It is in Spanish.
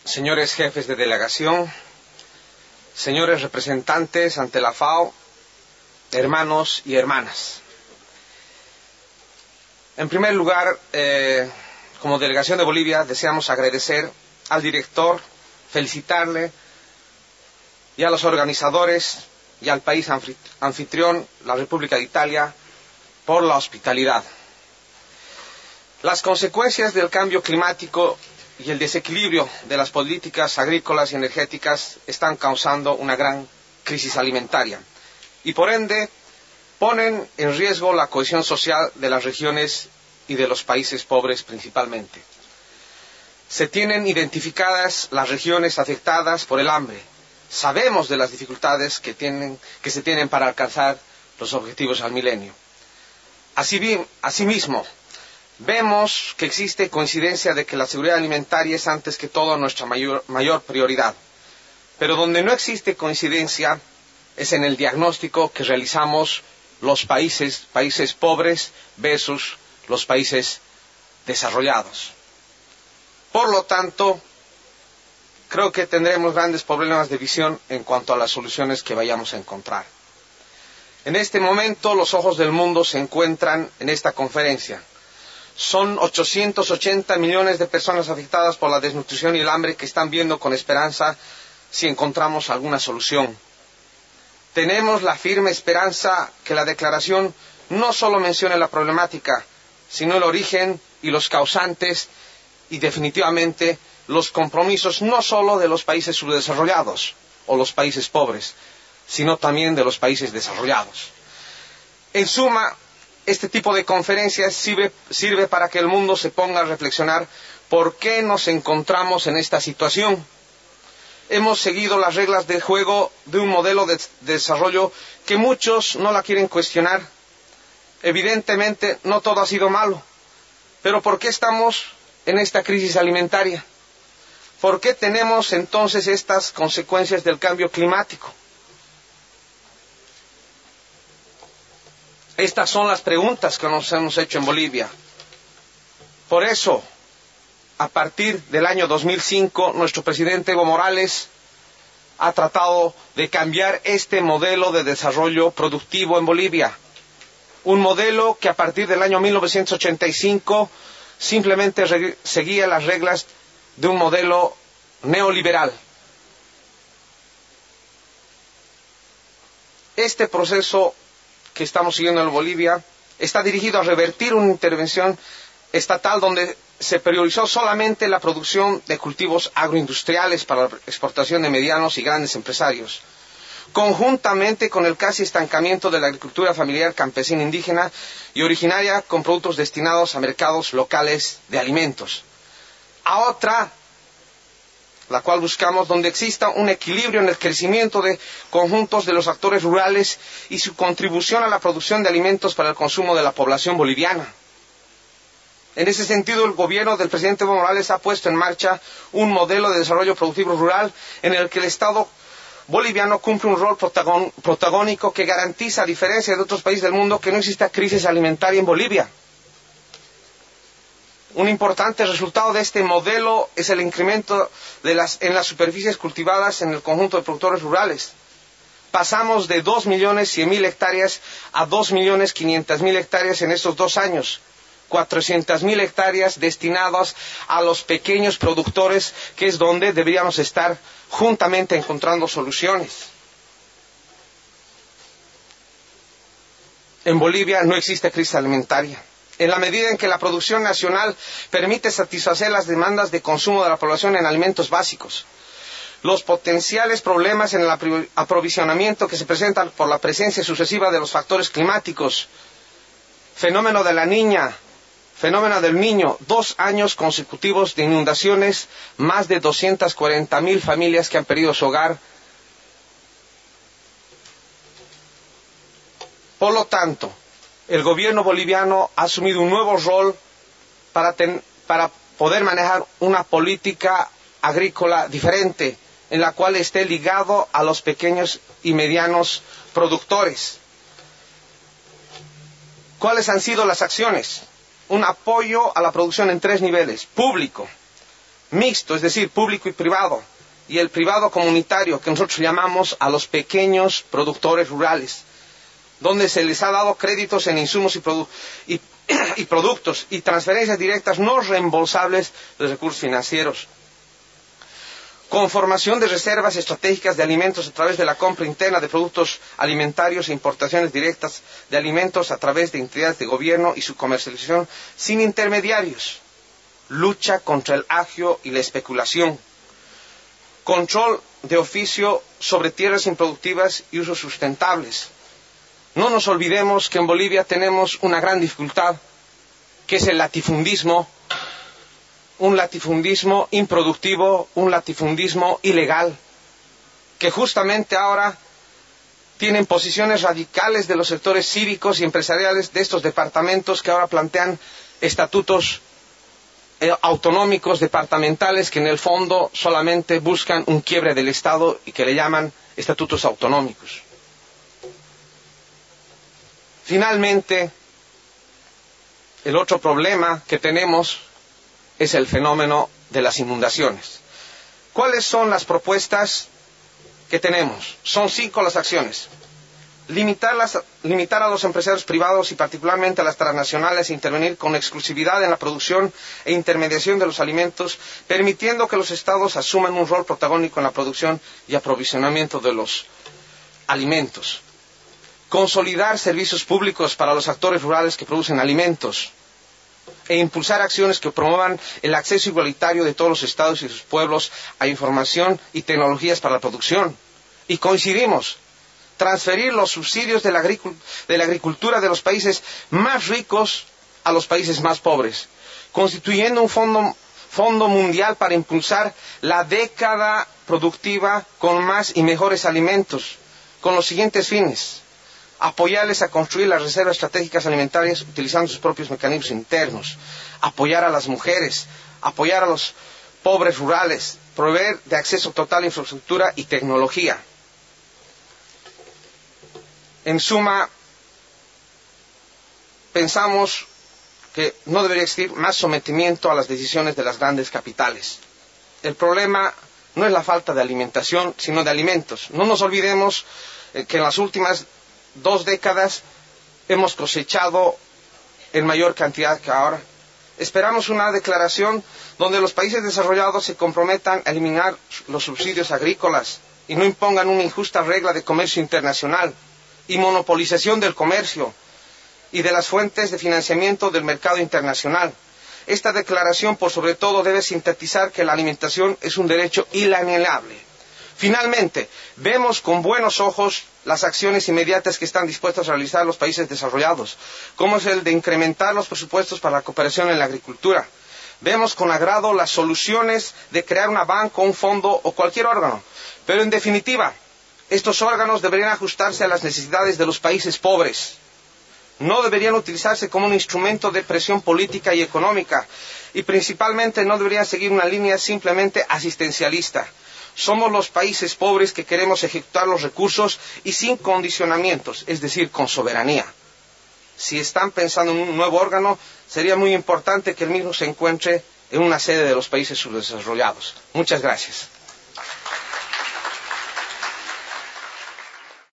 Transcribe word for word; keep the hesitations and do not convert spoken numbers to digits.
señores jefes de delegación, señores representantes ante la FAO, hermanos y hermanas. En primer lugar, eh, como delegación de Bolivia, deseamos agradecer al director, felicitarle, y a los organizadores y al país anfitrión, la República de Italia, por la hospitalidad. Las consecuencias del cambio climático y el desequilibrio de las políticas agrícolas y energéticas están causando una gran crisis alimentaria y por ende ponen en riesgo la cohesión social de las regiones y de los países pobres principalmente. Se tienen identificadas las regiones afectadas por el hambre. Sabemos de las dificultades que, tienen, que se tienen para alcanzar los objetivos al milenio. Así, asimismo, vemos que existe coincidencia de que la seguridad alimentaria es antes que todo nuestra mayor, mayor prioridad. Pero donde no existe coincidencia es en el diagnóstico que realizamos los países, países pobres versus los países desarrollados. Por lo tanto, creo que tendremos grandes problemas de visión en cuanto a las soluciones que vayamos a encontrar. En este momento, los ojos del mundo se encuentran en esta conferencia. Son ochocientos ochenta millones de personas afectadas por la desnutrición y el hambre que están viendo con esperanza si encontramos alguna solución. Tenemos la firme esperanza que la declaración no solo mencione la problemática, sino el origen y los causantes y definitivamente los compromisos no solo de los países subdesarrollados o los países pobres, sino también de los países desarrollados. En suma, este tipo de conferencias sirve, sirve para que el mundo se ponga a reflexionar por qué nos encontramos en esta situación. Hemos seguido las reglas de juego de un modelo de, de desarrollo que muchos no la quieren cuestionar. Evidentemente, no todo ha sido malo, pero ¿por qué estamos en esta crisis alimentaria? ¿Por qué tenemos entonces estas consecuencias del cambio climático? Estas son las preguntas que nos hemos hecho en Bolivia. Por eso, a partir del año dos mil cinco, nuestro presidente Evo Morales ha tratado de cambiar este modelo de desarrollo productivo en Bolivia. Un modelo que a partir del año mil novecientos ochenta y cinco simplemente seguía las reglas de un modelo neoliberal. Este proceso que estamos siguiendo en Bolivia está dirigido a revertir una intervención estatal donde se priorizó solamente la producción de cultivos agroindustriales para la exportación de medianos y grandes empresarios, conjuntamente con el casi estancamiento de la agricultura familiar campesina indígena y originaria con productos destinados a mercados locales de alimentos. A otra, la cual buscamos donde exista un equilibrio en el crecimiento de conjuntos de los actores rurales y su contribución a la producción de alimentos para el consumo de la población boliviana. En ese sentido, el gobierno del presidente Evo Morales ha puesto en marcha un modelo de desarrollo productivo rural en el que el Estado boliviano cumple un rol protagon, protagónico que garantiza, a diferencia de otros países del mundo, que no exista crisis alimentaria en Bolivia. Un importante resultado de este modelo es el incremento de las, en las superficies cultivadas en el conjunto de productores rurales. Pasamos de dos millones cien mil hectáreas a dos millones quinientas mil hectáreas en estos dos años. cuatrocientas mil hectáreas destinadas a los pequeños productores, que es donde deberíamos estar juntamente encontrando soluciones. En Bolivia no existe crisis alimentaria. En la medida en que la producción nacional permite satisfacer las demandas de consumo de la población en alimentos básicos, los potenciales problemas en el aprovisionamiento que se presentan por la presencia sucesiva de los factores climáticos, fenómeno de la niña, fenómeno del niño, dos años consecutivos de inundaciones, más de doscientas cuarenta mil familias que han perdido su hogar. Por lo tanto, el gobierno boliviano ha asumido un nuevo rol para, ten, para poder manejar una política agrícola diferente, en la cual esté ligado a los pequeños y medianos productores. ¿Cuáles han sido las acciones? Un apoyo a la producción en tres niveles: público, mixto, es decir, público y privado, y el privado comunitario, que nosotros llamamos a los pequeños productores rurales, donde se les ha dado créditos en insumos y, produ y, y productos y transferencias directas no reembolsables de recursos financieros. Conformación de reservas estratégicas de alimentos a través de la compra interna de productos alimentarios e importaciones directas de alimentos a través de entidades de gobierno y su comercialización sin intermediarios. Lucha contra el agio y la especulación. Control de oficio sobre tierras improductivas y usos sustentables. No nos olvidemos que en Bolivia tenemos una gran dificultad, que es el latifundismo, un latifundismo improductivo, un latifundismo ilegal, que justamente ahora tienen posiciones radicales de los sectores cívicos y empresariales de estos departamentos que ahora plantean estatutos eh, autonómicos departamentales que en el fondo solamente buscan un quiebre del Estado y que le llaman estatutos autonómicos. Finalmente, el otro problema que tenemos es el fenómeno de las inundaciones. ¿Cuáles son las propuestas que tenemos? Son cinco las acciones. Limitar, las, limitar a los empresarios privados y particularmente a las transnacionales a intervenir con exclusividad en la producción e intermediación de los alimentos, permitiendo que los estados asuman un rol protagónico en la producción y aprovisionamiento de los alimentos. Consolidar servicios públicos para los actores rurales que producen alimentos e impulsar acciones que promuevan el acceso igualitario de todos los estados y sus pueblos a información y tecnologías para la producción. Y coincidimos, transferir los subsidios de la, de la agricultura de los países más ricos a los países más pobres, constituyendo un fondo, fondo mundial para impulsar la década productiva con más y mejores alimentos, con los siguientes fines: apoyarles a construir las reservas estratégicas alimentarias utilizando sus propios mecanismos internos, apoyar a las mujeres, apoyar a los pobres rurales, proveer de acceso total a infraestructura y tecnología. En suma, pensamos que no debería existir más sometimiento a las decisiones de las grandes capitales. El problema no es la falta de alimentación, sino de alimentos. No nos olvidemos eh, que en las últimas dos décadas hemos cosechado en mayor cantidad que ahora. Esperamos una declaración donde los países desarrollados se comprometan a eliminar los subsidios agrícolas y no impongan una injusta regla de comercio internacional y monopolización del comercio y de las fuentes de financiamiento del mercado internacional. Esta declaración, por sobre todo, debe sintetizar que la alimentación es un derecho inalienable. Finalmente, vemos con buenos ojos las acciones inmediatas que están dispuestos a realizar los países desarrollados, como es el de incrementar los presupuestos para la cooperación en la agricultura. Vemos con agrado las soluciones de crear una banca, un fondo o cualquier órgano, pero en definitiva, estos órganos deberían ajustarse a las necesidades de los países pobres. No deberían utilizarse como un instrumento de presión política y económica, y principalmente no deberían seguir una línea simplemente asistencialista. Somos los países pobres que queremos ejecutar los recursos y sin condicionamientos, es decir, con soberanía. Si están pensando en un nuevo órgano, sería muy importante que el mismo se encuentre en una sede de los países subdesarrollados. Muchas gracias.